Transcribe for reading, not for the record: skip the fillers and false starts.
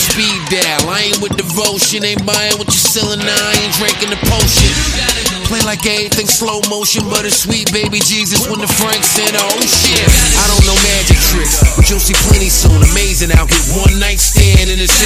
speed dial. I ain't with devotion, ain't buying what you're selling. Now I ain't drinking the potion. Play like everything slow motion, but it's sweet baby Jesus when the Frank said, oh shit. I don't know magic tricks, but you'll see plenty soon. Amazing, I'll get one night stand in the